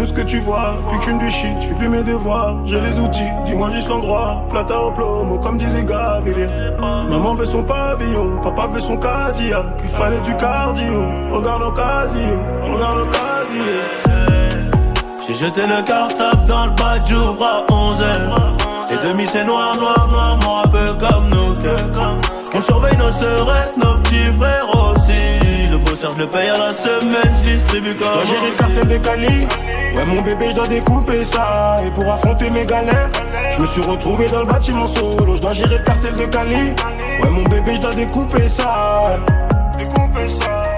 ce que tu vois. Puis que j'fume du shit, j'fais plus mes devoirs. J'ai les outils, dis-moi juste l'endroit. Plata au plomo, comme disait Gaviria. Maman veut son pavillon, papa veut son Cadillac. Il fallait du cardio, regarde l'occasion, regarde l'occasion. J'ai jeté le cartable dans le bas du jour à 11h. Les demi c'est noir, noir, noir, noir, un peu comme nos cœurs. On surveille nos sœurs, nos petits frères aussi. Le bosseur je le paye à la semaine, je distribue comme. Je dois gérer le cartel de Cali. Ouais mon bébé je dois découper ça. Et pour affronter mes galères, je me suis retrouvé dans le bâtiment solo. Je dois gérer le cartel de Cali. Ouais mon bébé je dois découper ça. Découper ça.